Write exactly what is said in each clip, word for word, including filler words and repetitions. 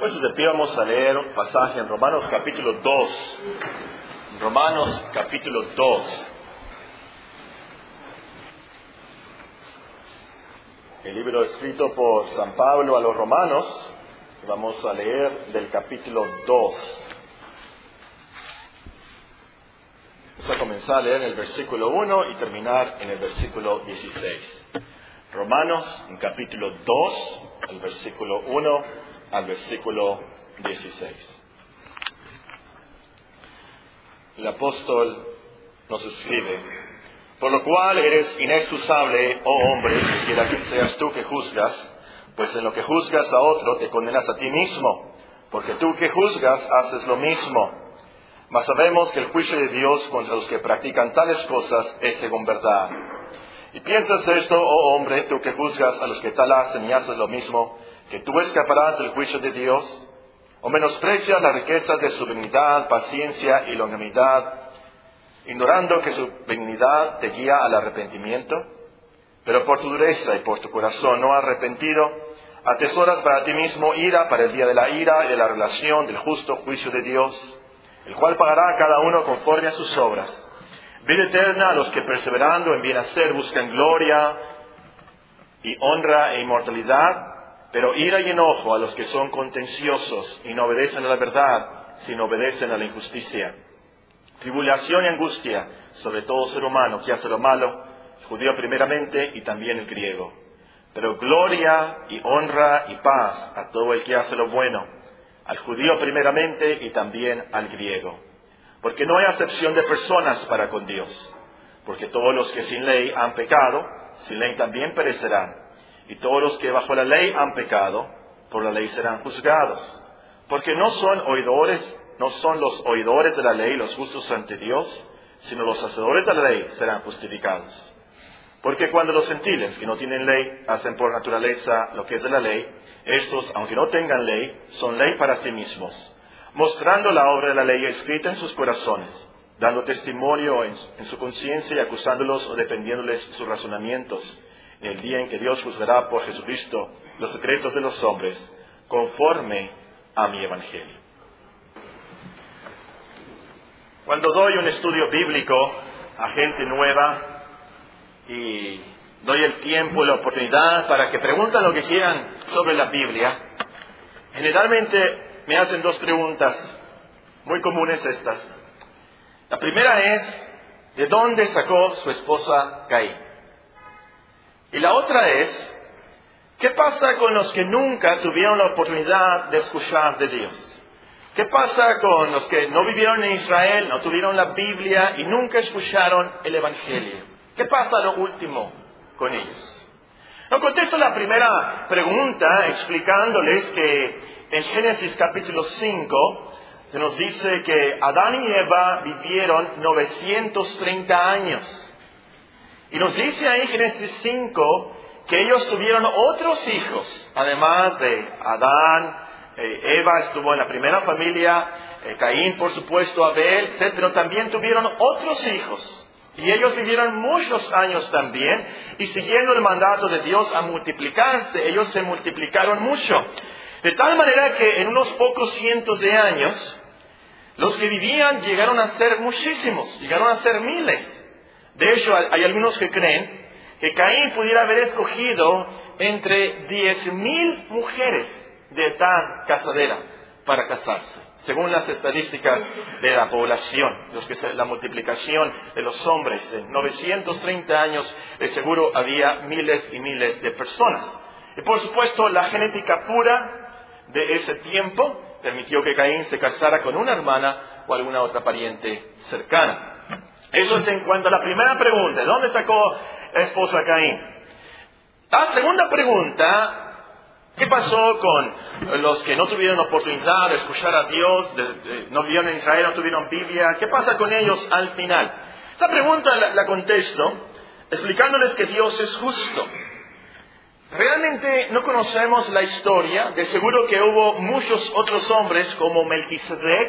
Pues de pie vamos a leer un pasaje en Romanos capítulo dos. Romanos capítulo dos. El libro escrito por San Pablo a los romanos. Vamos a leer del capítulo dos. Vamos a comenzar a leer en el versículo uno y terminar en el versículo dieciséis. Romanos, en capítulo dos, el versículo uno al versículo dieciséis. El apóstol nos escribe: por lo cual eres inexcusable, oh hombre, quiera que seas tú que juzgas, pues en lo que juzgas a otro te condenas a ti mismo, porque tú que juzgas haces lo mismo. Mas sabemos que el juicio de Dios contra los que practican tales cosas es según verdad. Y piensas esto, oh hombre, tú que juzgas a los que tal hacen y haces lo mismo, que tú escaparás del juicio de Dios, o menosprecias la riqueza de su benignidad, paciencia y longanimidad, ignorando que su benignidad te guía al arrepentimiento. Pero por tu dureza y por tu corazón no arrepentido, atesoras para ti mismo ira para el día de la ira y de la relación del justo juicio de Dios, el cual pagará a cada uno conforme a sus obras. Vida eterna a los que perseverando en bien hacer buscan gloria y honra e inmortalidad, pero ira y enojo a los que son contenciosos y no obedecen a la verdad, sino obedecen a la injusticia. Tribulación y angustia sobre todo ser humano que hace lo malo, el judío primeramente y también el griego. Pero gloria y honra y paz a todo el que hace lo bueno, al judío primeramente y también al griego. Porque no hay acepción de personas para con Dios, porque todos los que sin ley han pecado, sin ley también perecerán. Y todos los que bajo la ley han pecado, por la ley serán juzgados. Porque no son oidores, no son los oidores de la ley los justos ante Dios, sino los hacedores de la ley serán justificados. Porque cuando los gentiles que no tienen ley hacen por naturaleza lo que es de la ley, estos, aunque no tengan ley, son ley para sí mismos, mostrando la obra de la ley escrita en sus corazones, dando testimonio en, en su conciencia y acusándolos o defendiéndoles sus razonamientos, en el día en que Dios juzgará por Jesucristo los secretos de los hombres, conforme a mi evangelio. Cuando doy un estudio bíblico a gente nueva y doy el tiempo y la oportunidad para que pregunten lo que quieran sobre la Biblia, generalmente me hacen dos preguntas muy comunes estas. La primera es: ¿de dónde sacó su esposa Caín? Y la otra es: ¿qué pasa con los que nunca tuvieron la oportunidad de escuchar de Dios? ¿Qué pasa con los que no vivieron en Israel, no tuvieron la Biblia y nunca escucharon el Evangelio? ¿Qué pasa lo último con ellos? No contesto la primera pregunta explicándoles que en Génesis capítulo cinco se nos dice que Adán y Eva vivieron novecientos treinta años. Y nos dice ahí Génesis cinco que ellos tuvieron otros hijos, además de Adán. eh, Eva estuvo en la primera familia, eh, Caín por supuesto, Abel, etcétera. Pero también tuvieron otros hijos. Y ellos vivieron muchos años también, y siguiendo el mandato de Dios a multiplicarse, ellos se multiplicaron mucho. De tal manera que en unos pocos cientos de años, los que vivían llegaron a ser muchísimos, llegaron a ser miles. De hecho, hay algunos que creen que Caín pudiera haber escogido entre diez mil mujeres de edad casadera para casarse, según las estadísticas de la población, los que se, la multiplicación de los hombres. En novecientos treinta años, de seguro había miles y miles de personas. Y por supuesto, la genética pura de ese tiempo permitió que Caín se casara con una hermana o alguna otra pariente cercana. Eso es en cuanto a la primera pregunta: ¿de dónde sacó la esposa Caín? La segunda pregunta: ¿qué pasó con los que no tuvieron oportunidad de escuchar a Dios, de, de, no vivieron en Israel, no tuvieron Biblia? ¿Qué pasa con ellos al final? Esta pregunta la, la contesto explicándoles que Dios es justo. Realmente no conocemos la historia. De seguro que hubo muchos otros hombres como Melquisedec.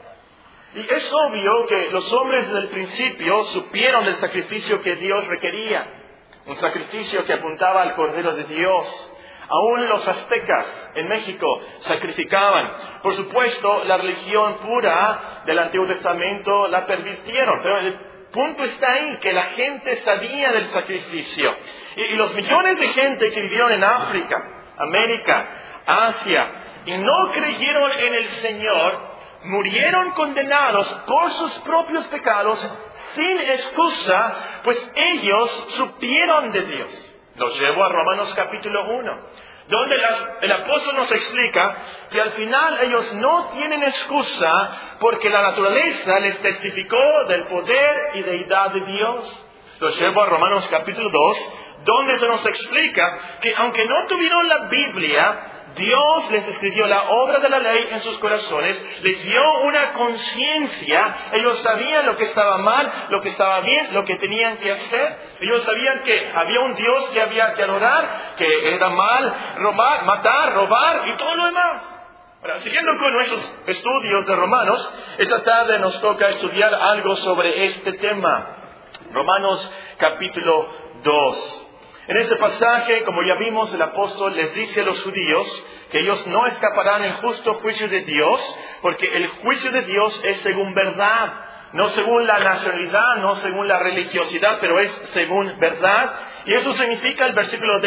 Y es obvio que los hombres desde el principio supieron del sacrificio que Dios requería. Un sacrificio que apuntaba al Cordero de Dios, Aún los aztecas en México sacrificaban. Por supuesto, la religión pura del Antiguo Testamento la pervirtieron, pero el punto está ahí, que la gente sabía del sacrificio. Y, y los millones de gente que vivieron en África, América, Asia, y no creyeron en el Señor, murieron condenados por sus propios pecados, sin excusa, pues ellos supieron de Dios. Los llevo a Romanos capítulo uno, donde las, el apóstol nos explica que al final ellos no tienen excusa porque la naturaleza les testificó del poder y deidad de Dios. Los llevo a Romanos capítulo dos, donde se nos explica que aunque no tuvieron la Biblia, Dios les escribió la obra de la ley en sus corazones, les dio una conciencia, ellos sabían lo que estaba mal, lo que estaba bien, lo que tenían que hacer. Ellos sabían que había un Dios que había que adorar, que era mal robar, matar, robar y todo lo demás. Ahora, siguiendo con nuestros estudios de Romanos, esta tarde nos toca estudiar algo sobre este tema. Romanos capítulo dos. En este pasaje, como ya vimos, el apóstol les dice a los judíos que ellos no escaparán del justo juicio de Dios, porque el juicio de Dios es según verdad, no según la nacionalidad, no según la religiosidad, pero es según verdad. Y eso significa, el versículo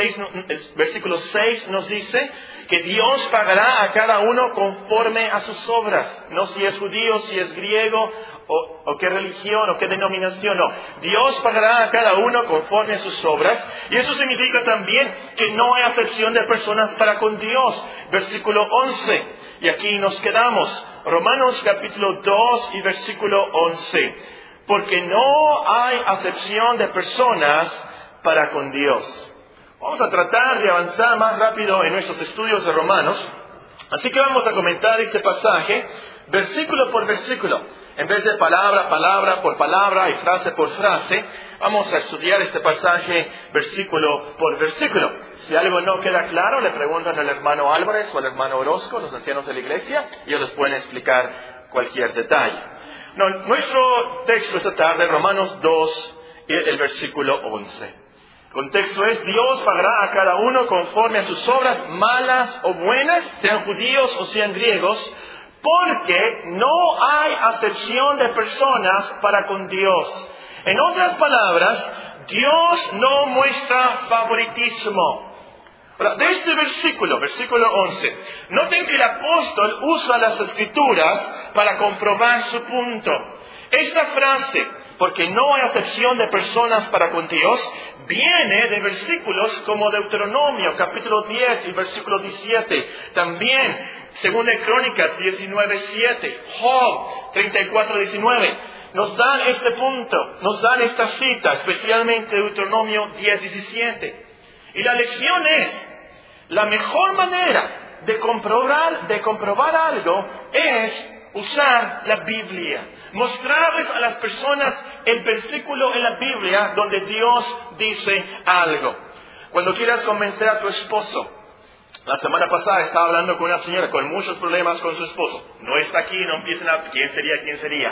seis nos dice que Dios pagará a cada uno conforme a sus obras, no si es judío, si es griego, o, o qué religión, o qué denominación, no. Dios pagará a cada uno conforme a sus obras, y eso significa también que no hay acepción de personas para con Dios. Versículo once, y aquí nos quedamos. Romanos capítulo dos y versículo once. Porque no hay acepción de personas para con Dios. Vamos a tratar de avanzar más rápido en nuestros estudios de Romanos. Así que vamos a comentar este pasaje versículo por versículo. En vez de palabra, palabra por palabra y frase por frase, vamos a estudiar este pasaje versículo por versículo. Si algo no queda claro, le preguntan al hermano Álvarez o al hermano Orozco, los ancianos de la iglesia, y ellos les pueden explicar cualquier detalle. No, nuestro texto esta tarde, Romanos dos, el, el versículo once. El contexto es: Dios pagará a cada uno conforme a sus obras, malas o buenas, sean judíos o sean griegos, porque no hay acepción de personas para con Dios. En otras palabras, Dios no muestra favoritismo. Ahora, de este versículo, versículo once, noten que el apóstol usa las escrituras para comprobar su punto. Esta frase, porque no hay acepción de personas para con Dios, viene de versículos como Deuteronomio, capítulo diez y versículo diecisiete. También, según de Crónicas diecinueve siete, Job treinta y cuatro diecinueve. Nos dan este punto, nos dan esta cita, especialmente Deuteronomio diez diecisiete. Y la lección es: la mejor manera de comprobar, de comprobar algo es usar la Biblia. Mostrarles a las personas el versículo en la Biblia donde Dios dice algo. Cuando quieras convencer a tu esposo, la semana pasada estaba hablando con una señora con muchos problemas con su esposo. No está aquí, no empiecen a... ¿Quién sería? ¿Quién sería?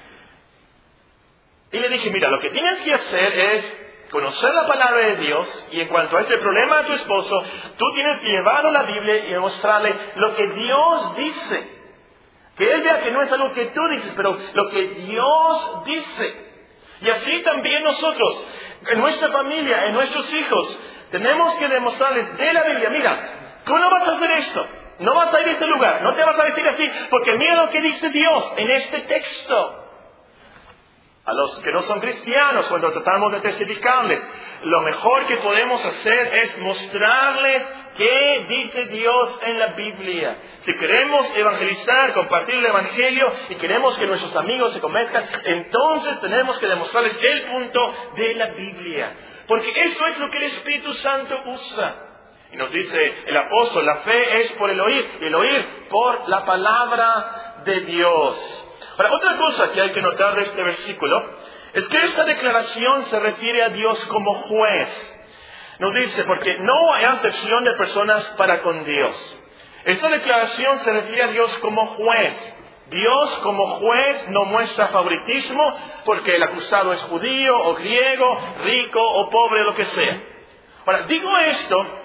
Y le dije: mira, lo que tienes que hacer es conocer la palabra de Dios, y en cuanto a este problema de tu esposo, tú tienes que llevarlo a la Biblia y mostrarle lo que Dios dice. Que él vea que no es algo que tú dices, pero lo que Dios dice. Y así también nosotros, en nuestra familia, en nuestros hijos, tenemos que demostrarles de la Biblia: mira, tú no vas a hacer esto, no vas a ir a este lugar, no te vas a decir así, porque mira lo que dice Dios en este texto. A los que no son cristianos, cuando tratamos de testificarles, lo mejor que podemos hacer es mostrarles qué dice Dios en la Biblia. Si queremos evangelizar, compartir el evangelio, y queremos que nuestros amigos se convenzcan, entonces tenemos que demostrarles el punto de la Biblia. Porque eso es lo que el Espíritu Santo usa. Y nos dice el apóstol: la fe es por el oír, y el oír por la palabra de Dios. Ahora, otra cosa que hay que notar de este versículo es que esta declaración se refiere a Dios como juez. Nos dice: porque no hay acepción de personas para con Dios. Esta declaración se refiere a Dios como juez. Dios como juez no muestra favoritismo porque el acusado es judío o griego, rico o pobre, lo que sea. Ahora, digo esto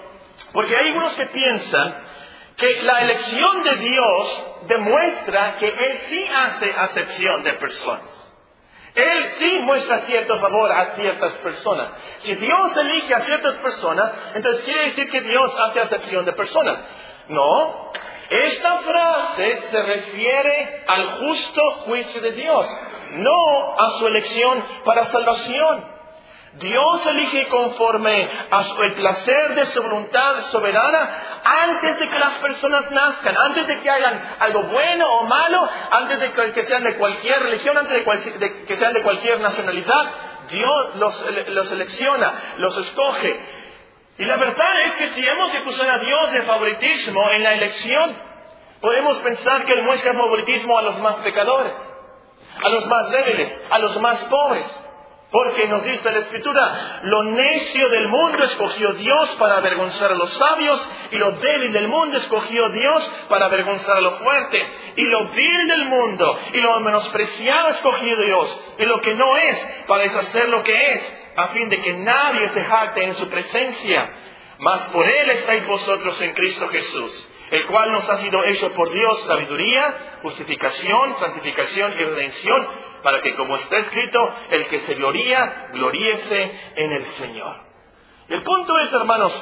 Porque hay unos que piensan que la elección de Dios demuestra que Él sí hace acepción de personas. Él sí muestra cierto favor a ciertas personas. Si Dios elige a ciertas personas, entonces quiere decir que Dios hace acepción de personas. No, esta frase se refiere al justo juicio de Dios, no a su elección para salvación. Dios elige conforme a su, el placer de su voluntad soberana antes de que las personas nazcan, antes de que hagan algo bueno o malo, antes de que, que sean de cualquier religión, antes de, cual, de que sean de cualquier nacionalidad. Dios los, los selecciona, los escoge. Y la verdad es que si hemos de acusar a Dios de favoritismo en la elección, podemos pensar que Él muestra favoritismo a los más pecadores, a los más débiles, a los más pobres. Porque nos dice la Escritura, lo necio del mundo escogió Dios para avergonzar a los sabios, y lo débil del mundo escogió Dios para avergonzar a los fuertes, y lo vil del mundo y lo menospreciado escogió Dios, y lo que no es para deshacer lo que es, a fin de que nadie se jacte en su presencia. Mas por Él estáis vosotros en Cristo Jesús, el cual nos ha sido hecho por Dios sabiduría, justificación, santificación y redención, para que, como está escrito, el que se gloría, gloríese en el Señor. Y el punto es, hermanos,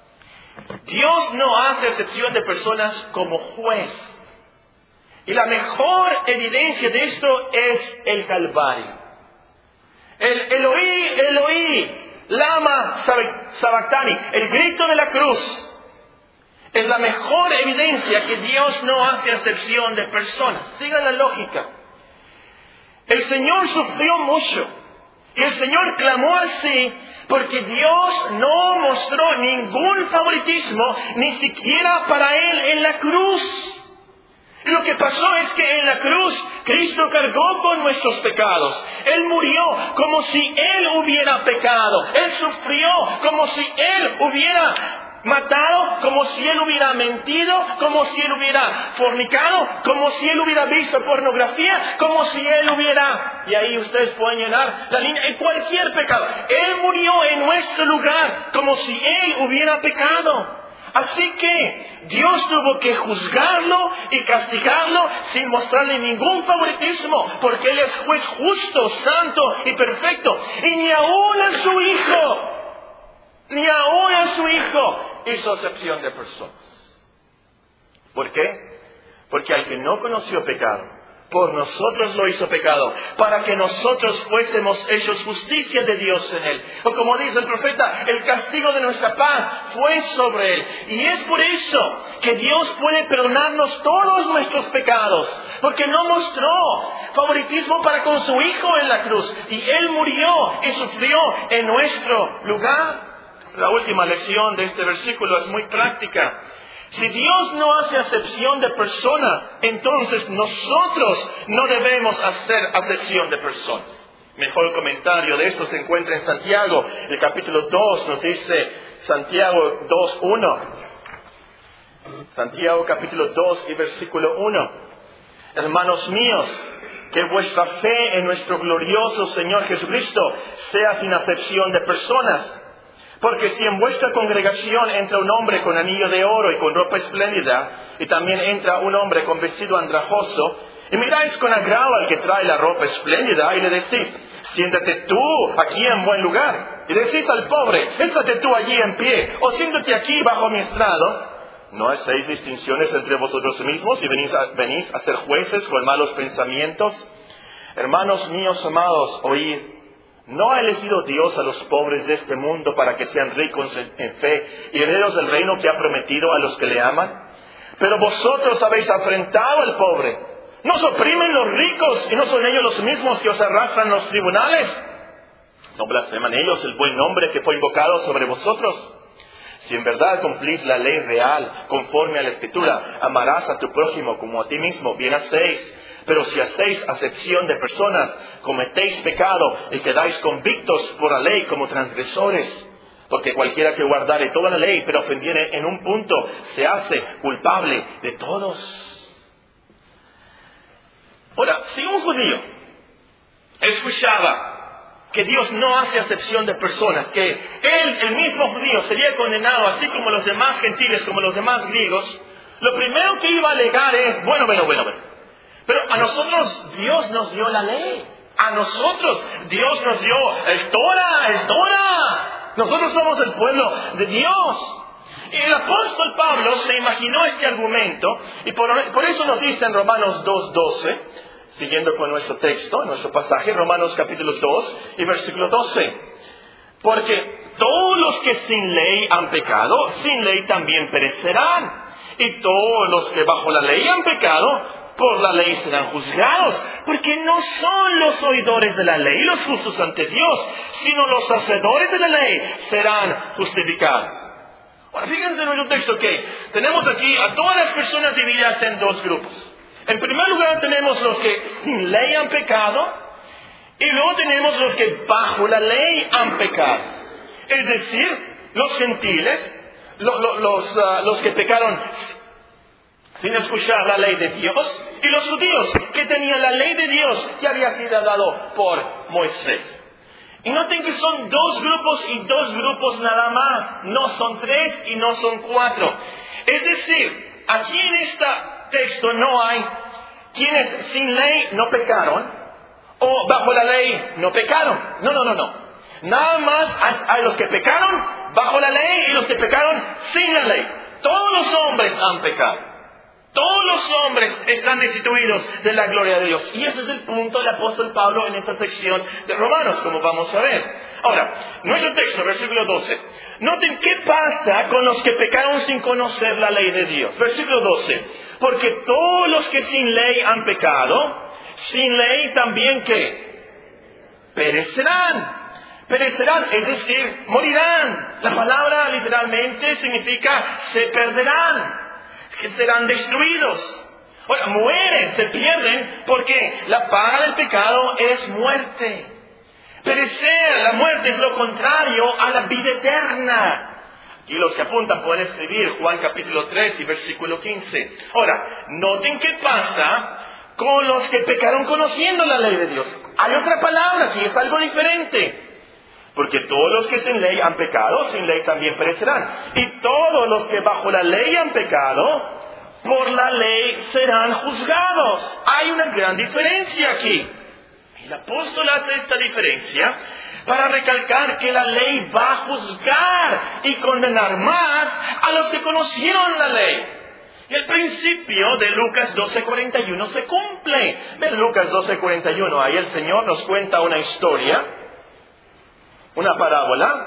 Dios no hace excepción de personas como juez. Y la mejor evidencia de esto es el Calvario. El Eloí, Eloí, lama sabactani, el grito de la cruz, es la mejor evidencia que Dios no hace excepción de personas. Sigan la lógica. El Señor sufrió mucho. Y el Señor clamó así porque Dios no mostró ningún favoritismo, ni siquiera para Él en la cruz. Y lo que pasó es que en la cruz Cristo cargó con nuestros pecados. Él murió como si Él hubiera pecado. Él sufrió como si Él hubiera matado, como si Él hubiera mentido, como si Él hubiera fornicado, como si Él hubiera visto pornografía, como si Él hubiera... Y ahí ustedes pueden llenar la línea en cualquier pecado. Él murió en nuestro lugar, como si Él hubiera pecado. Así que Dios tuvo que juzgarlo y castigarlo sin mostrarle ningún favoritismo, porque Él es juez justo, santo y perfecto. Y ni aún a su Hijo, ni aún a su Hijo hizo excepción de personas. ¿Por qué? Porque al que no conoció pecado, por nosotros lo hizo pecado, para que nosotros fuésemos hechos justicia de Dios en Él. O como dice el profeta, el castigo de nuestra paz fue sobre Él. Y es por eso que Dios puede perdonarnos todos nuestros pecados, porque no mostró favoritismo para con su Hijo en la cruz. Y Él murió y sufrió en nuestro lugar. La última lección de este versículo es muy práctica. Si Dios no hace acepción de persona, entonces nosotros no debemos hacer acepción de personas. Mejor comentario de esto se encuentra en Santiago, el capítulo dos, nos dice Santiago dos uno. Santiago capítulo dos y versículo uno. Hermanos míos, que vuestra fe en nuestro glorioso Señor Jesucristo sea sin acepción de personas. Porque si en vuestra congregación entra un hombre con anillo de oro y con ropa espléndida, y también entra un hombre con vestido andrajoso, y miráis con agrado al que trae la ropa espléndida, y le decís, siéntate tú aquí en buen lugar, y decís al pobre, échate tú allí en pie, o siéntate aquí bajo mi estrado, ¿no hacéis distinciones entre vosotros mismos y venís a, venís a ser jueces con malos pensamientos? Hermanos míos amados, oíd. ¿No ha elegido Dios a los pobres de este mundo para que sean ricos en fe y herederos del reino que ha prometido a los que le aman? Pero vosotros habéis afrentado al pobre. ¿No os oprimen los ricos y no son ellos los mismos que os arrastran los tribunales? ¿No blasfeman ellos el buen nombre que fue invocado sobre vosotros? Si en verdad cumplís la ley real, conforme a la Escritura, amarás a tu prójimo como a ti mismo, bien hacéis. Pero si hacéis acepción de personas, cometéis pecado y quedáis convictos por la ley como transgresores. Porque cualquiera que guardare toda la ley, pero ofendiere en un punto, se hace culpable de todos. Ahora, si un judío escuchaba que Dios no hace acepción de personas, que Él, el mismo judío, sería condenado así como los demás gentiles, como los demás griegos, lo primero que iba a alegar es, bueno, bueno, bueno, bueno. Pero a nosotros Dios nos dio la ley. A nosotros Dios nos dio el Torah, el Torah. Nosotros somos el pueblo de Dios. Y el apóstol Pablo se imaginó este argumento, y por, por eso nos dice en Romanos dos doce, siguiendo con nuestro texto, nuestro pasaje, Romanos capítulo dos y versículo doce. Porque todos los que sin ley han pecado, sin ley también perecerán. Y todos los que bajo la ley han pecado, por la ley serán juzgados. Porque no son los oidores de la ley los justos ante Dios, sino los hacedores de la ley serán justificados. Ahora, fíjense en nuestro texto que tenemos aquí a todas las personas divididas en dos grupos. En primer lugar tenemos los que sin ley han pecado, y luego tenemos los que bajo la ley han pecado. Es decir, los gentiles, lo, lo, los, uh, los que pecaron sin escuchar la ley de Dios, y los judíos que tenían la ley de Dios que había sido dado por Moisés. Y noten que son dos grupos y dos grupos nada más. No son tres y no son cuatro. Es decir, aquí en este texto no hay quienes sin ley no pecaron o bajo la ley no pecaron. No, no, no, no. Nada más hay, hay los que pecaron bajo la ley y los que pecaron sin la ley. Todos los hombres han pecado. Todos los hombres están destituidos de la gloria de Dios. Y ese es el punto del apóstol Pablo en esta sección de Romanos, como vamos a ver. Ahora, nuestro texto, versículo doce. Noten qué pasa con los que pecaron sin conocer la ley de Dios. Versículo doce. Porque todos los que sin ley han pecado, sin ley también ¿qué? Perecerán. Perecerán, es decir, morirán. La palabra literalmente significa se perderán. Que serán destruidos. Ahora, mueren, se pierden, porque la paga del pecado es muerte. Perecer, la muerte es lo contrario a la vida eterna. Aquí los que apuntan pueden escribir Juan capítulo tres y versículo quince. Ahora, noten qué pasa con los que pecaron conociendo la ley de Dios. Hay otra palabra aquí, es algo diferente. Porque todos los que sin ley han pecado, sin ley también perecerán. Y todos los que bajo la ley han pecado, por la ley serán juzgados. Hay una gran diferencia aquí. El apóstol hace esta diferencia para recalcar que la ley va a juzgar y condenar más a los que conocieron la ley. Y el principio de Lucas doce cuarenta y uno se cumple. En Lucas doce cuarenta y uno, ahí el Señor nos cuenta una historia, una parábola,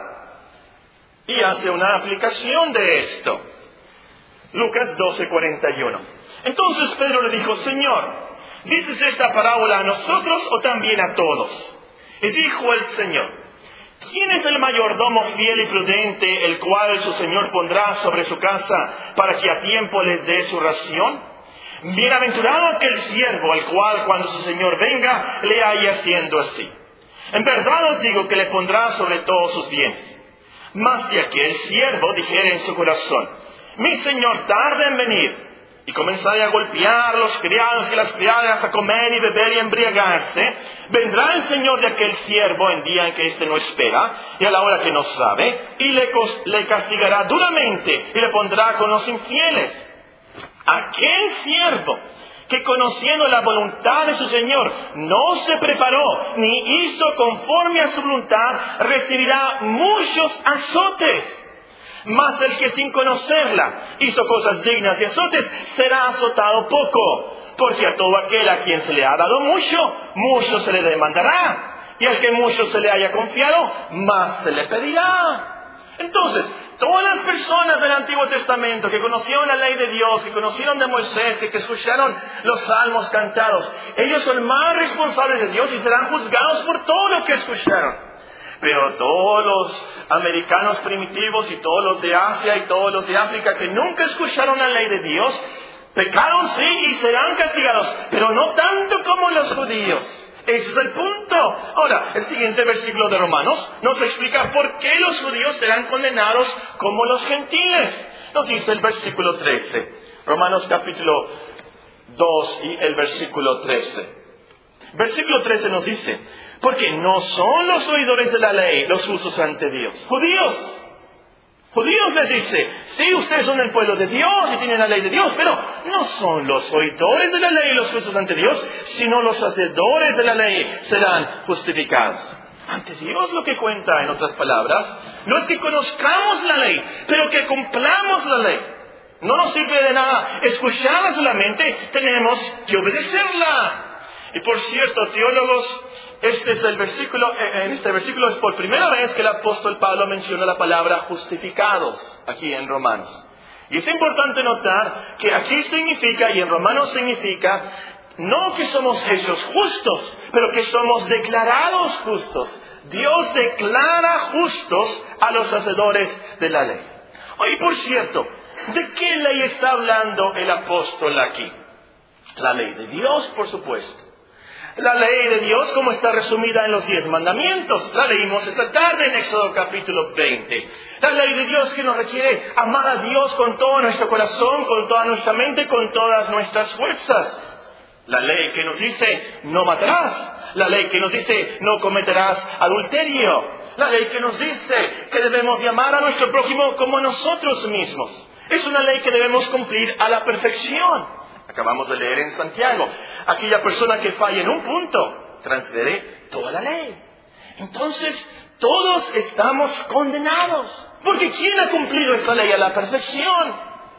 y hace una aplicación de esto. Lucas doce cuarenta y uno. Entonces Pedro le dijo: Señor, ¿dices esta parábola a nosotros o también a todos? Y dijo el Señor: ¿quién es el mayordomo fiel y prudente, el cual su Señor pondrá sobre su casa para que a tiempo les dé su ración? Bienaventurado aquel siervo, al cual cuando su Señor venga, le haya haciendo así. En verdad os digo que le pondrá sobre todos sus bienes. Mas si aquel siervo dijere en su corazón: mi Señor tarda en venir, y comenzare a golpear a los criados y las criadas, a comer y beber y embriagarse, vendrá el Señor de aquel siervo en día en que éste no espera, y a la hora que no sabe, y le, le castigará duramente, y le pondrá con los infieles. Aquel siervo que conociendo la voluntad de su Señor no se preparó ni hizo conforme a su voluntad, recibirá muchos azotes. Mas el que sin conocerla hizo cosas dignas de azotes, será azotado poco. Porque a todo aquel a quien se le ha dado mucho, mucho se le demandará. Y al que mucho se le haya confiado, más se le pedirá. Entonces, todas las personas del Antiguo Testamento que conocieron la ley de Dios, que conocieron de Moisés, que, que escucharon los salmos cantados, ellos son más responsables de Dios y serán juzgados por todo lo que escucharon. Pero todos los americanos primitivos y todos los de Asia y todos los de África que nunca escucharon la ley de Dios, pecaron sí y serán castigados, pero no tanto como los judíos. Ese es el punto. Ahora, el siguiente versículo de Romanos nos explica por qué los judíos serán condenados como los gentiles. Nos dice el versículo trece. Romanos capítulo dos y el versículo trece. Versículo trece nos dice: Porque no son los oidores de la ley los justos ante Dios. Judíos. Judíos les dice, sí, ustedes son el pueblo de Dios y tienen la ley de Dios, pero no son los oidores de la ley los justos ante Dios, sino los hacedores de la ley serán justificados. Ante Dios lo que cuenta, en otras palabras, no es que conozcamos la ley, pero que cumplamos la ley. No nos sirve de nada escucharla solamente, tenemos que obedecerla. Y por cierto, teólogos, este es el versículo, en este versículo es por primera vez que el apóstol Pablo menciona la palabra justificados aquí en Romanos. Y es importante notar que aquí significa, y en Romanos significa, no que somos hechos justos, pero que somos declarados justos. Dios declara justos a los hacedores de la ley. Oye, por cierto, ¿de qué ley está hablando el apóstol aquí? La ley de Dios, por supuesto. La ley de Dios, como está resumida en los diez mandamientos. La leímos esta tarde en Éxodo capítulo veinte. La ley de Dios que nos requiere amar a Dios con todo nuestro corazón, con toda nuestra mente, con todas nuestras fuerzas. La ley que nos dice, no matarás. La ley que nos dice, no cometerás adulterio. La ley que nos dice que debemos de amar a nuestro prójimo como a nosotros mismos. Es una ley que debemos cumplir a la perfección. Acabamos de leer en Santiago, aquella persona que falla en un punto, transgrede toda la ley. Entonces, todos estamos condenados. Porque ¿quién ha cumplido esta ley a la perfección?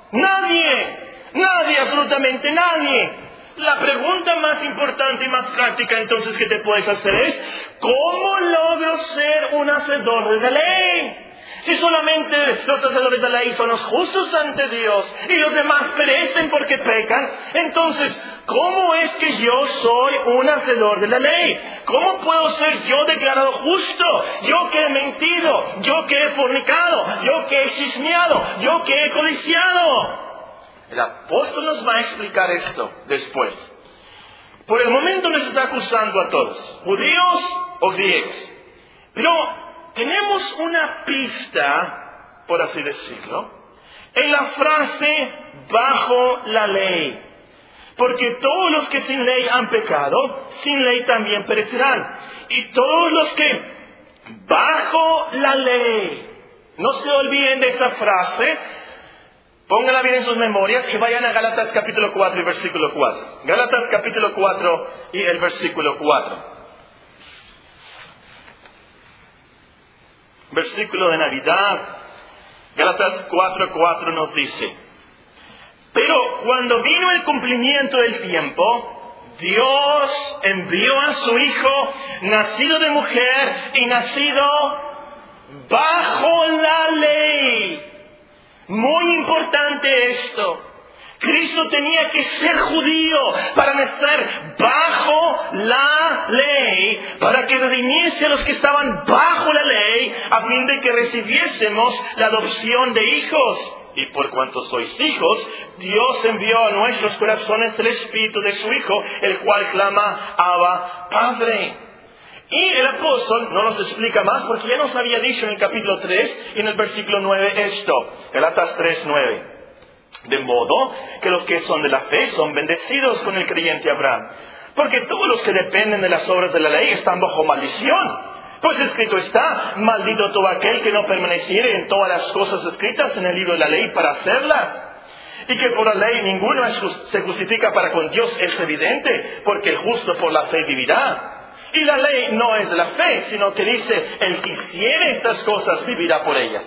Nadie. Nadie, absolutamente nadie. La pregunta más importante y más práctica entonces que te puedes hacer es, ¿cómo logro ser un hacedor de la ley? Si solamente los hacedores de la ley son los justos ante Dios y los demás perecen porque pecan, entonces, ¿cómo es que yo soy un hacedor de la ley? ¿Cómo puedo ser yo declarado justo? Yo que he mentido, yo que he fornicado, yo que he chismeado, yo que he codiciado. El apóstol nos va a explicar esto después. Por el momento nos está acusando a todos, judíos o griegos. Pero tenemos una pista, por así decirlo, en la frase bajo la ley. Porque todos los que sin ley han pecado, sin ley también perecerán. Y todos los que bajo la ley, no se olviden de esa frase, pónganla bien en sus memorias y vayan a Gálatas capítulo cuatro y versículo cuatro. Gálatas capítulo cuatro y el versículo cuatro. Versículo de Navidad. Gálatas cuatro cuatro nos dice: pero cuando vino el cumplimiento del tiempo, Dios envió a su Hijo, nacido de mujer y nacido bajo la ley. Muy importante esto. Cristo tenía que ser judío para nacer bajo la ley, para que redimiese a los que estaban bajo la ley, a fin de que recibiésemos la adopción de hijos. Y por cuanto sois hijos, Dios envió a nuestros corazones el Espíritu de su Hijo, el cual clama, Abba, Padre. Y el apóstol no nos explica más porque ya nos había dicho en el capítulo tres y en el versículo nueve esto. Gálatas tres nueve. De modo que los que son de la fe son bendecidos con el creyente Abraham. Porque todos los que dependen de las obras de la ley están bajo maldición. Pues escrito está, maldito todo aquel que no permaneciere en todas las cosas escritas en el libro de la ley para hacerlas. Y que por la ley ninguno se justifica para con Dios es evidente, porque el justo por la fe vivirá. Y la ley no es de la fe, sino que dice, el que hiciere estas cosas vivirá por ellas.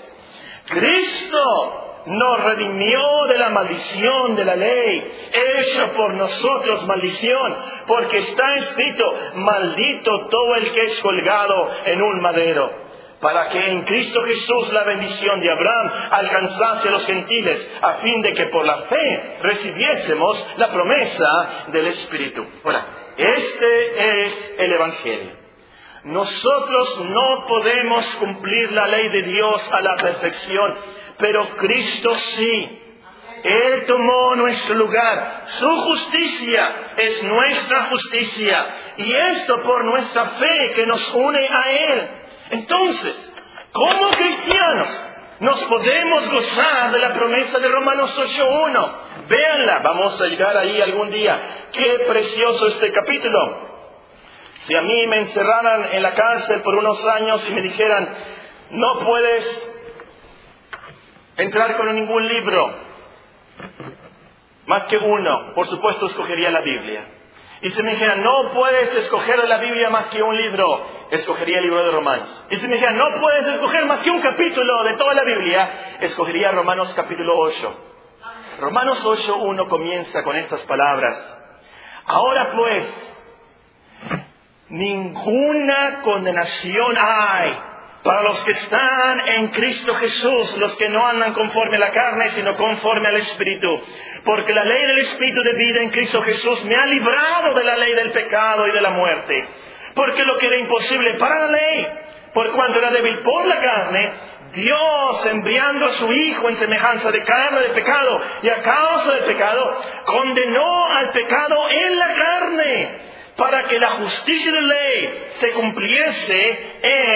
Cristo nos redimió de la maldición de la ley, hecho por nosotros maldición, porque está escrito, maldito todo el que es colgado en un madero, para que en Cristo Jesús la bendición de Abraham alcanzase a los gentiles, a fin de que por la fe recibiésemos la promesa del Espíritu. Ahora, este es el Evangelio. Nosotros no podemos cumplir la ley de Dios a la perfección, pero Cristo sí. Él tomó nuestro lugar. Su justicia es nuestra justicia. Y esto por nuestra fe que nos une a Él. Entonces, como cristianos, nos podemos gozar de la promesa de Romanos ocho uno. Véanla, vamos a llegar ahí algún día. Qué precioso este capítulo. Si a mí me encerraran en la cárcel por unos años y me dijeran, no puedes entrar con ningún libro, más que uno, por supuesto escogería la Biblia. Y si me dijeran, no puedes escoger de la Biblia más que un libro, escogería el libro de Romanos. Y si me dijeran, no puedes escoger más que un capítulo de toda la Biblia, escogería Romanos capítulo ocho. Romanos ocho uno comienza con estas palabras. Ahora pues, ninguna condenación hay para los que están en Cristo Jesús, los que no andan conforme a la carne, sino conforme al Espíritu. Porque la ley del Espíritu de vida en Cristo Jesús me ha librado de la ley del pecado y de la muerte. Porque lo que era imposible para la ley, por cuanto era débil por la carne, Dios, enviando a su Hijo en semejanza de carne de pecado, y a causa del pecado, condenó al pecado en la carne, para que la justicia de la ley se cumpliese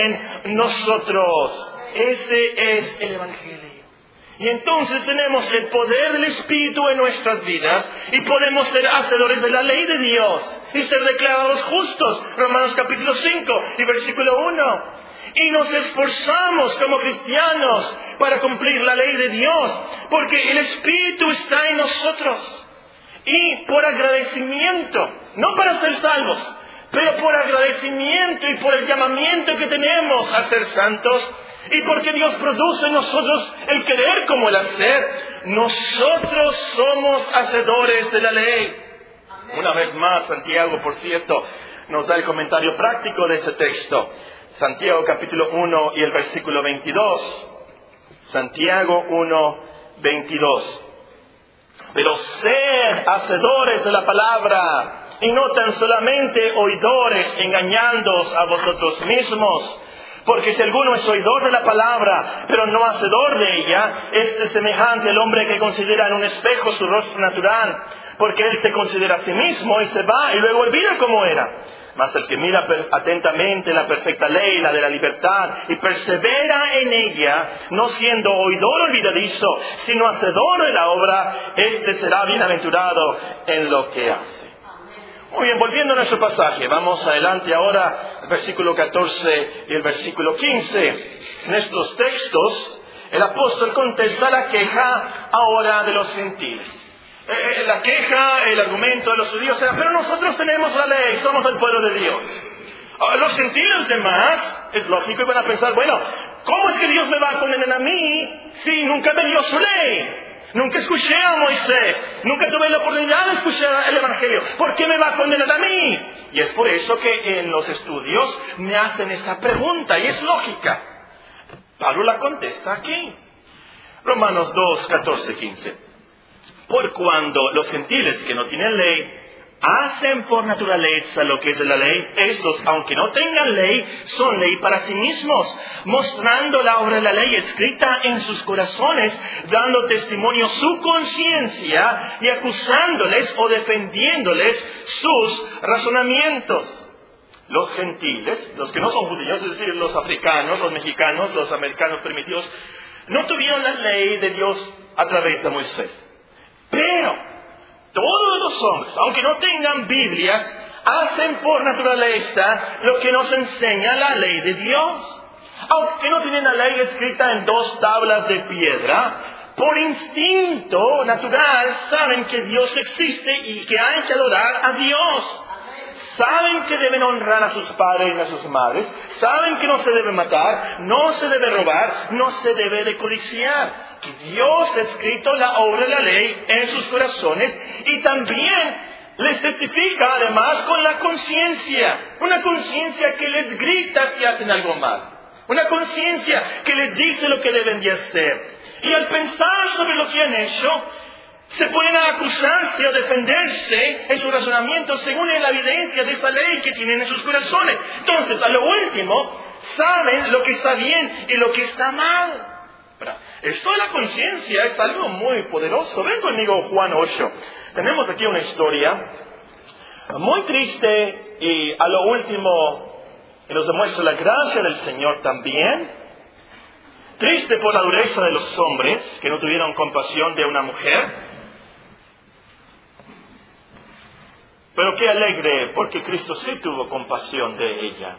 en nosotros. Ese es el Evangelio. Y entonces tenemos el poder del Espíritu en nuestras vidas y podemos ser hacedores de la ley de Dios y ser declarados justos. Romanos capítulo cinco y versículo uno. Y nos esforzamos como cristianos para cumplir la ley de Dios, porque el Espíritu está en nosotros. Y por agradecimiento, no para ser salvos, pero por agradecimiento y por el llamamiento que tenemos a ser santos, y porque Dios produce en nosotros el querer como el hacer, nosotros somos hacedores de la ley. Amén. Una vez más, Santiago, por cierto, nos da el comentario práctico de este texto. Santiago capítulo uno y el versículo veintidós. Santiago uno, veintidós. Pero sed hacedores de la palabra, y no tan solamente oidores, engañándoos a vosotros mismos. Porque si alguno es oidor de la palabra, pero no hacedor de ella, este es semejante al hombre que considera en un espejo su rostro natural. Porque él se considera a sí mismo y se va y luego olvida cómo era. Mas el que mira atentamente la perfecta ley, la de la libertad, y persevera en ella, no siendo oidor olvidadizo, sino hacedor de la obra, este será bienaventurado en lo que hace. Muy bien, volviendo a nuestro pasaje, vamos adelante ahora al versículo catorce y el versículo quince. En estos textos, el apóstol contesta la queja ahora de los gentiles. Eh, la queja, el argumento de los judíos era, pero nosotros tenemos la ley, somos el pueblo de Dios. Los gentiles demás, es lógico, y van a pensar, bueno, ¿cómo es que Dios me va a condenar a mí si nunca me dio su ley? Nunca escuché a Moisés, nunca tuve la oportunidad de escuchar el Evangelio. ¿Por qué me va a condenar a mí? Y es por eso que en los estudios me hacen esa pregunta, y es lógica. Pablo la contesta aquí. Romanos dos, catorce, quince. Por cuando los gentiles que no tienen ley hacen por naturaleza lo que es de la ley, estos, aunque no tengan ley, son ley para sí mismos, mostrando la obra de la ley escrita en sus corazones, dando testimonio su conciencia y acusándoles o defendiéndoles sus razonamientos. Los gentiles, los que no son judíos, es decir, los africanos, los mexicanos, los americanos primitivos, no tuvieron la ley de Dios a través de Moisés. Pero todos los hombres, aunque no tengan Biblias, hacen por naturaleza lo que nos enseña la ley de Dios. Aunque no tienen la ley escrita en dos tablas de piedra, por instinto natural saben que Dios existe y que hay que adorar a Dios. Saben que deben honrar a sus padres y a sus madres. Saben que no se debe matar, no se debe robar, no se debe de codiciar. Que Dios ha escrito la obra de la ley en sus corazones y también les testifica además con la conciencia. Una conciencia que les grita si hacen algo mal. Una conciencia que les dice lo que deben de hacer. Y al pensar sobre lo que han hecho, se pueden acusarse o defenderse en su razonamiento según la evidencia de esa ley que tienen en sus corazones. Entonces, a lo último, saben lo que está bien y lo que está mal. Esto de la conciencia es algo muy poderoso. Ven conmigo Juan ocho. Tenemos aquí una historia muy triste y a lo último nos demuestra la gracia del Señor también. Triste por la dureza de los hombres que no tuvieron compasión de una mujer. Pero qué alegre, porque Cristo sí tuvo compasión de ella.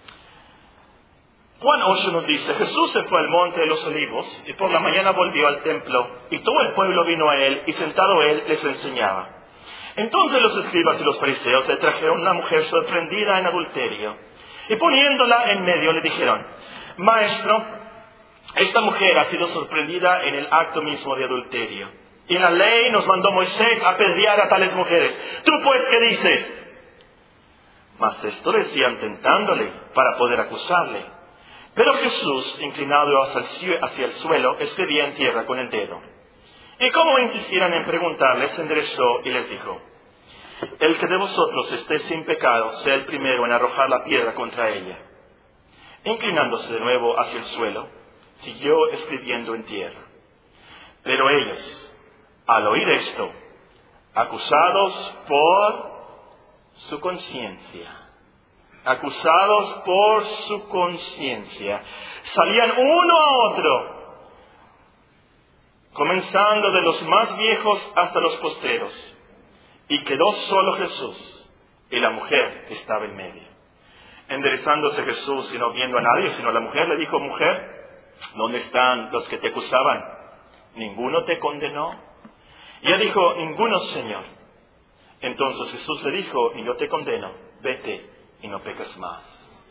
Juan ocho nos dice, Jesús se fue al monte de los olivos y por la mañana volvió al templo y todo el pueblo vino a él y sentado él les enseñaba. Entonces los escribas y los fariseos le trajeron una mujer sorprendida en adulterio y poniéndola en medio le dijeron, Maestro, esta mujer ha sido sorprendida en el acto mismo de adulterio. Y en la ley nos mandó Moisés a apedrear a tales mujeres. ¿Tú pues qué dices? Mas esto decían tentándole para poder acusarle. Pero Jesús, inclinado hacia el suelo, escribía en tierra con el dedo. Y como insistieran en preguntarle, se enderezó y les dijo, el que de vosotros esté sin pecado, sea el primero en arrojar la piedra contra ella. Inclinándose de nuevo hacia el suelo, siguió escribiendo en tierra. Pero ellos, al oír esto, acusados por su conciencia, acusados por su conciencia, salían uno a otro, comenzando de los más viejos hasta los posteros, y quedó solo Jesús y la mujer que estaba en medio. Enderezándose Jesús y no viendo a nadie, sino a la mujer, le dijo, mujer, ¿dónde están los que te acusaban? ¿Ninguno te condenó? Y ella dijo, ninguno, Señor. Entonces Jesús le dijo, ni yo te condeno, vete y no peques más.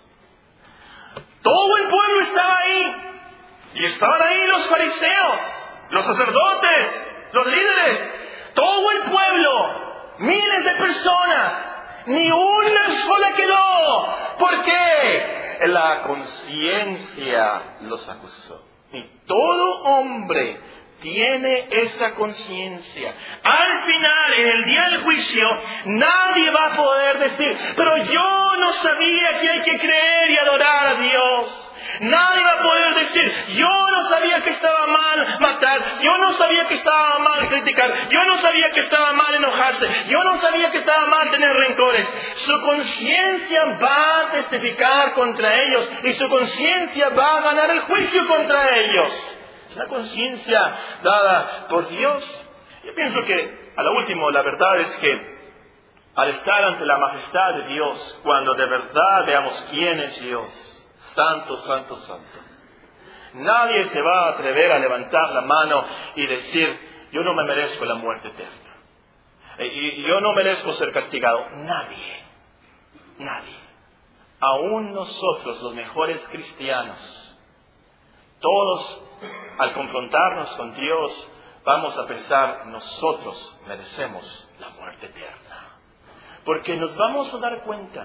Todo el pueblo estaba ahí. Y estaban ahí los fariseos, los sacerdotes, los líderes, todo el pueblo, miles de personas. Ni una sola quedó. ¿Por qué? La conciencia los acusó. Y todo hombre tiene esa conciencia. Al final, en el día del juicio, nadie va a poder decir, pero yo no sabía que hay que creer y adorar a Dios. Nadie va a poder decir, yo no sabía que estaba mal matar, yo no sabía que estaba mal criticar, yo no sabía que estaba mal enojarse, yo no sabía que estaba mal tener rencores. Su conciencia va a testificar contra ellos y su conciencia va a ganar el juicio contra ellos. Es una conciencia dada por Dios. Yo pienso que, a lo último, la verdad es que al estar ante la majestad de Dios, cuando de verdad veamos quién es Dios, santo, santo, santo, nadie se va a atrever a levantar la mano y decir, yo no me merezco la muerte eterna. Y yo no merezco ser castigado. Nadie, nadie. Aún nosotros, los mejores cristianos, todos, al confrontarnos con Dios, vamos a pensar, nosotros merecemos la muerte eterna. Porque nos vamos a dar cuenta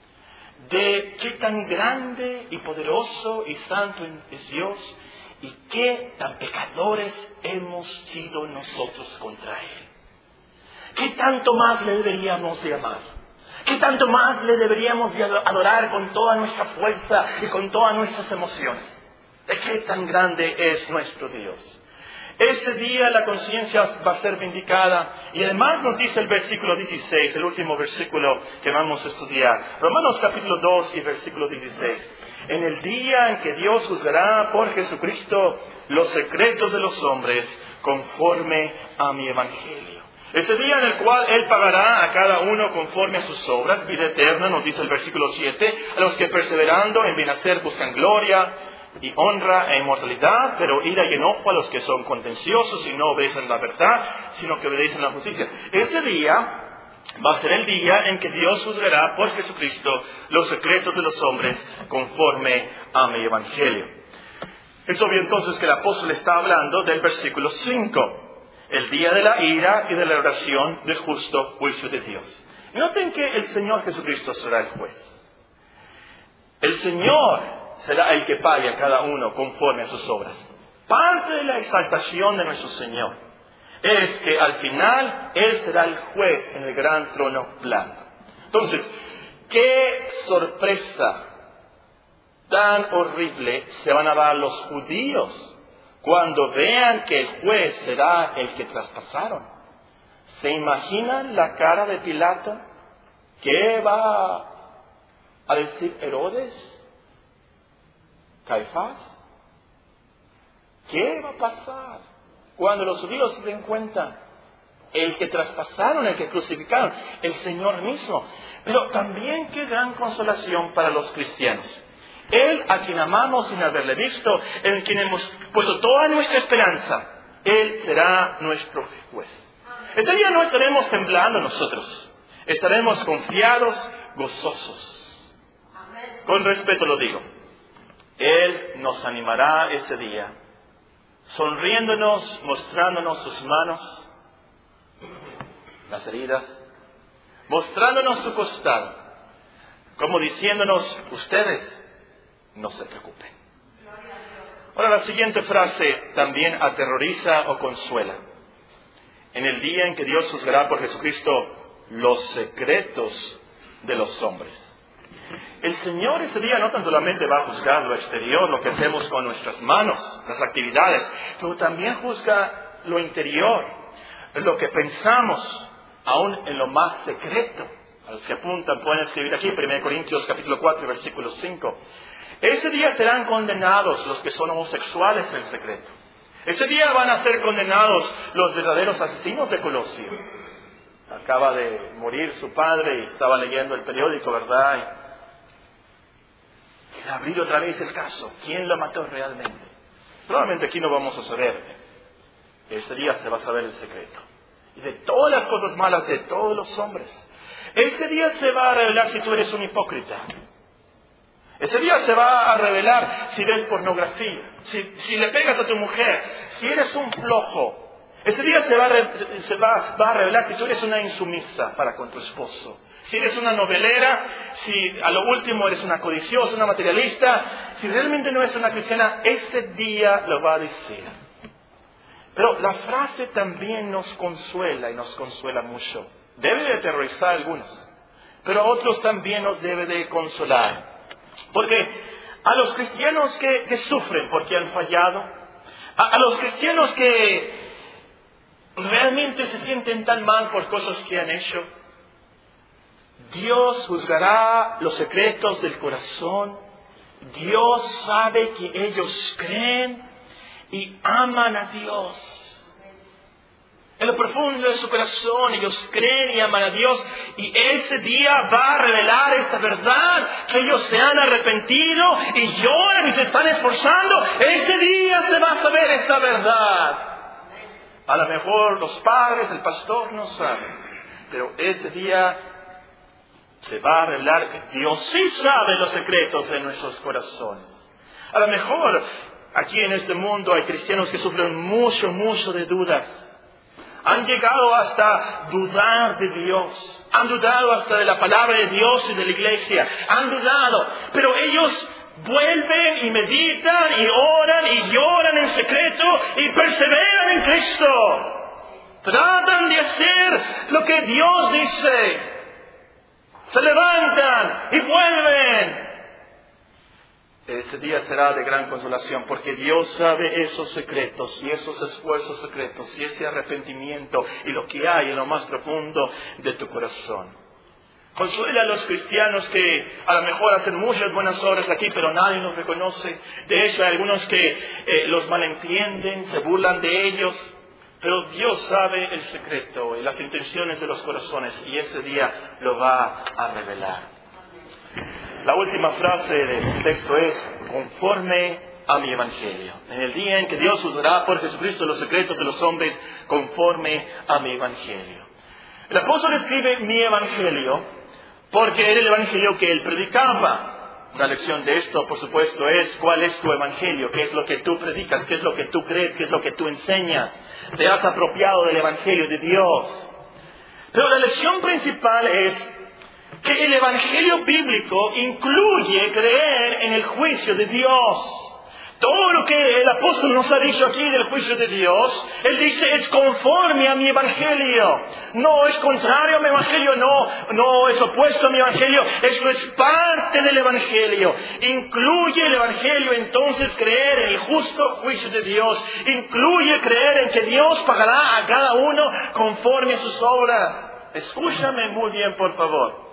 de qué tan grande y poderoso y santo es Dios y qué tan pecadores hemos sido nosotros contra Él. ¿Qué tanto más le deberíamos de amar? ¿Qué tanto más le deberíamos de adorar con toda nuestra fuerza y con todas nuestras emociones? ¿De qué tan grande es nuestro Dios? Ese día la conciencia va a ser vindicada. Y además nos dice el versículo dieciséis, el último versículo que vamos a estudiar. Romanos capítulo dos y versículo dieciséis. En el día en que Dios juzgará por Jesucristo los secretos de los hombres conforme a mi evangelio. Ese día en el cual Él pagará a cada uno conforme a sus obras, vida eterna, nos dice el versículo siete, a los que perseverando en bien hacer buscan gloria y honra e inmortalidad, pero ira y enojo a los que son contenciosos y no obedecen la verdad, sino que obedecen la justicia. Ese día va a ser el día en que Dios juzgará por Jesucristo los secretos de los hombres conforme a mi evangelio. Es obvio entonces que el apóstol está hablando del versículo cinco, el día de la ira y de la oración del justo juicio de Dios. Noten que el Señor Jesucristo será el juez. El Señor será el que pague a cada uno conforme a sus obras. Parte de la exaltación de nuestro Señor es que al final Él será el juez en el gran trono blanco. Entonces, qué sorpresa tan horrible se van a dar los judíos cuando vean que el juez será el que traspasaron. ¿Se imaginan la cara de Pilato? ¿Qué va a decir Herodes? ¿Caifás? ¿Qué va a pasar cuando los judíos se den cuenta? el que traspasaron, el que crucificaron, el Señor mismo. Pero también qué gran consolación para los cristianos. Él, a quien amamos sin haberle visto, en quien hemos puesto toda nuestra esperanza, Él será nuestro juez. Ese día no estaremos temblando nosotros, estaremos confiados, gozosos. Con respeto lo digo. Él nos animará ese día, sonriéndonos, mostrándonos sus manos, las heridas, mostrándonos su costado, como diciéndonos, ustedes no se preocupen. Ahora la siguiente frase también aterroriza o consuela. En el día en que Dios juzgará por Jesucristo los secretos de los hombres. El Señor ese día no tan solamente va a juzgar lo exterior, lo que hacemos con nuestras manos, las actividades, pero también juzga lo interior, lo que pensamos, aún en lo más secreto. A los que apuntan pueden escribir aquí, primera Corintios capítulo cuatro, versículo cinco. Ese día serán condenados los que son homosexuales en secreto. Ese día van a ser condenados los verdaderos asesinos de Colosio. Acaba de morir su padre y estaba leyendo el periódico, ¿verdad? Y abrir otra vez el caso. ¿Quién lo mató realmente? Probablemente aquí no vamos a saber. Ese día se va a saber el secreto. Y de todas las cosas malas de todos los hombres. Ese día se va a revelar si tú eres un hipócrita. Ese día se va a revelar si ves pornografía, si, si le pegas a tu mujer, si eres un flojo. Ese día se, va a, se va, va a revelar si tú eres una insumisa para con tu esposo. Si eres una novelera, si a lo último eres una codiciosa, una materialista, si realmente no eres una cristiana, ese día lo va a decir. Pero la frase también nos consuela y nos consuela mucho. Debe de aterrorizar a algunos, pero a otros también nos debe de consolar. Porque a los cristianos que, que sufren porque han fallado, a, a los cristianos que realmente se sienten tan mal por cosas que han hecho, Dios juzgará los secretos del corazón. Dios sabe que ellos creen y aman a Dios. En lo profundo de su corazón ellos creen y aman a Dios, y ese día va a revelar esta verdad, que ellos se han arrepentido y lloran y se están esforzando. Ese día se va a saber esta verdad. A lo mejor los padres, el pastor no saben, pero ese día se va a revelar que Dios sí sabe los secretos de nuestros corazones. A lo mejor aquí en este mundo hay cristianos que sufren mucho, mucho de dudas. Han llegado hasta dudar de Dios. Han dudado hasta de la palabra de Dios y de la iglesia. Han dudado. Pero ellos vuelven y meditan y oran y lloran en secreto y perseveran en Cristo. Tratan de hacer lo que Dios dice. Se levantan y vuelven. Ese día será de gran consolación, porque Dios sabe esos secretos y esos esfuerzos secretos y ese arrepentimiento y lo que hay en lo más profundo de tu corazón. Consuela a los cristianos que a lo mejor hacen muchas buenas obras aquí, pero nadie los reconoce. De hecho, hay algunos que eh, los malentienden, se burlan de ellos. Pero Dios sabe el secreto y las intenciones de los corazones, y ese día lo va a revelar. La última frase del texto es, conforme a mi evangelio. En el día en que Dios juzgará por Jesucristo los secretos de los hombres, conforme a mi evangelio. El apóstol escribe mi evangelio porque era el evangelio que él predicaba. Una lección de esto, por supuesto, es cuál es tu evangelio, qué es lo que tú predicas, qué es lo que tú crees, qué es lo que tú enseñas. Te has apropiado del evangelio de Dios. Pero la lección principal es que el evangelio bíblico incluye creer en el juicio de Dios. Todo lo que el apóstol nos ha dicho aquí del juicio de Dios, él dice es conforme a mi evangelio. No es contrario a mi evangelio, no, no es opuesto a mi evangelio. Eso es parte del evangelio. Incluye el evangelio entonces creer en el justo juicio de Dios. Incluye creer en que Dios pagará a cada uno conforme a sus obras. Escúchame muy bien, por favor.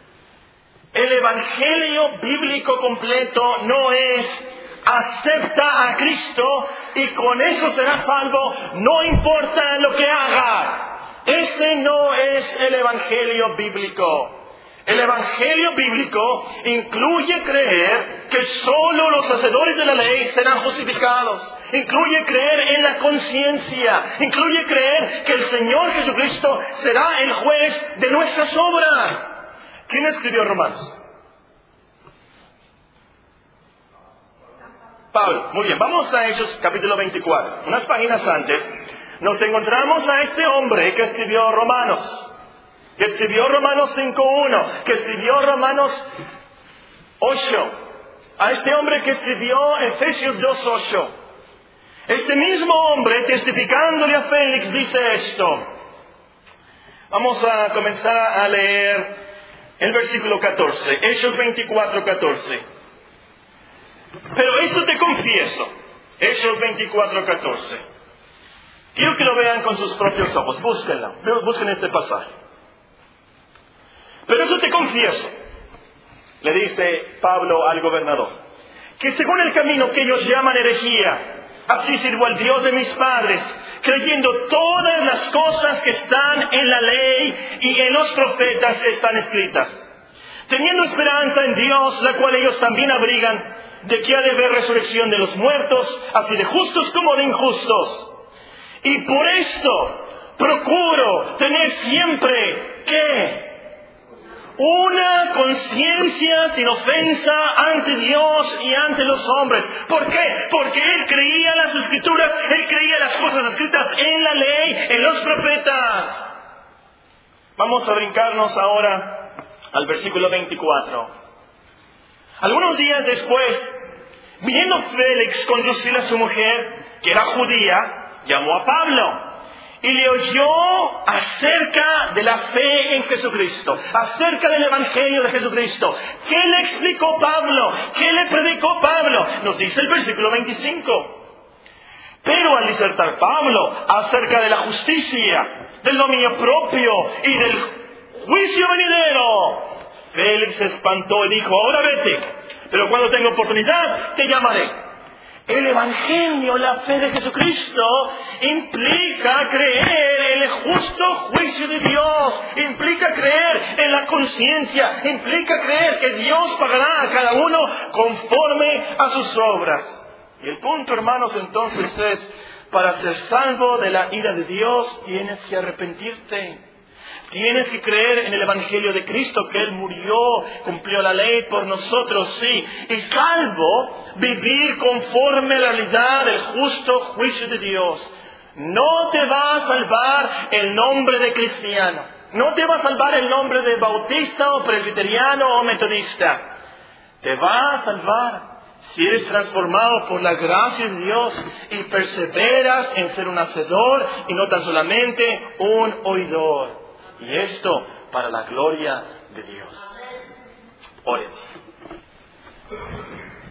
El evangelio bíblico completo no es acepta a Cristo y con eso serás salvo, no importa lo que hagas. Ese no es el evangelio bíblico. El evangelio bíblico incluye creer que solo los hacedores de la ley serán justificados. Incluye creer en la conciencia. Incluye creer que el Señor Jesucristo será el juez de nuestras obras. ¿Quién escribió Romanos? Pablo. Muy bien, vamos a Hechos capítulo veinticuatro. Unas páginas antes nos encontramos a este hombre que escribió Romanos. Que escribió Romanos cinco uno, que escribió Romanos ocho, a este hombre que escribió Efesios dos ocho. Este mismo hombre, testificándole a Félix, dice esto. Vamos a comenzar a leer el versículo catorce, Hechos veinticuatro catorce. Pero esto te confieso, Hechos veinticuatro catorce. Quiero que lo vean con sus propios ojos, búsquenlo, busquen este pasaje. Pero eso te confieso, le dice Pablo al gobernador, que según el camino que ellos llaman herejía, así sirvo al Dios de mis padres, creyendo todas las cosas que están en la ley y en los profetas están escritas, teniendo esperanza en Dios, la cual ellos también abrigan, de que ha de haber resurrección de los muertos, así de justos como de injustos. Y por esto procuro tener siempre, ¿qué? Una conciencia sin ofensa ante Dios y ante los hombres. ¿Por qué? Porque él creía las escrituras, él creía las cosas escritas en la ley, en los profetas. Vamos a brincarnos ahora al versículo veinticuatro. Algunos días después, viendo Félix conducir a su mujer, que era judía, llamó a Pablo y le oyó acerca de la fe en Jesucristo, acerca del evangelio de Jesucristo. ¿Qué le explicó Pablo? ¿Qué le predicó Pablo? Nos dice el versículo veinticinco. Pero al disertar Pablo acerca de la justicia, del dominio propio y del juicio venidero, Félix se espantó y dijo: ahora vete, pero cuando tenga oportunidad te llamaré. El evangelio, la fe de Jesucristo, implica creer en el justo juicio de Dios, implica creer en la conciencia, implica creer que Dios pagará a cada uno conforme a sus obras. Y el punto, hermanos, entonces es: para ser salvo de la ira de Dios tienes que arrepentirte. Tienes que creer en el evangelio de Cristo, que Él murió, cumplió la ley por nosotros, sí. Y salvo, vivir conforme a la realidad del justo juicio de Dios. No te va a salvar el nombre de cristiano. No te va a salvar el nombre de bautista o presbiteriano o metodista. Te va a salvar si eres transformado por la gracia de Dios y perseveras en ser un hacedor y no tan solamente un oidor. Y esto para la gloria de Dios. Oremos.